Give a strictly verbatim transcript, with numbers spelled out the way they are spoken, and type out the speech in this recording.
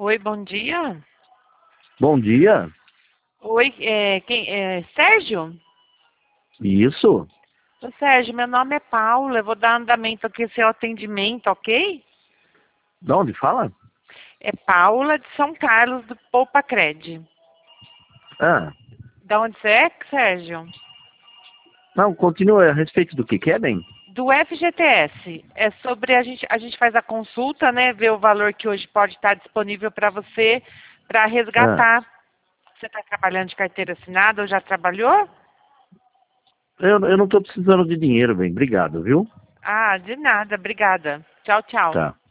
Oi, bom dia. Bom dia. Oi, é, quem, é, Sérgio? Isso. Ô, Sérgio, meu nome é Paula, eu vou dar andamento aqui ao seu atendimento, ok? De onde fala? É Paula de São Carlos, do Poupa Cred. Ah, Da onde você é, Sérgio? não, continua a respeito do que querem? Do F G T S. É sobre a gente, a gente faz a consulta, né? Ver o valor que hoje pode estar disponível para você para Ah, resgatar. Você está trabalhando de carteira assinada ou já trabalhou? eu, eu não estou precisando de dinheiro, bem. Obrigado, viu? Ah, de nada, obrigada. Tchau, tchau. Tá.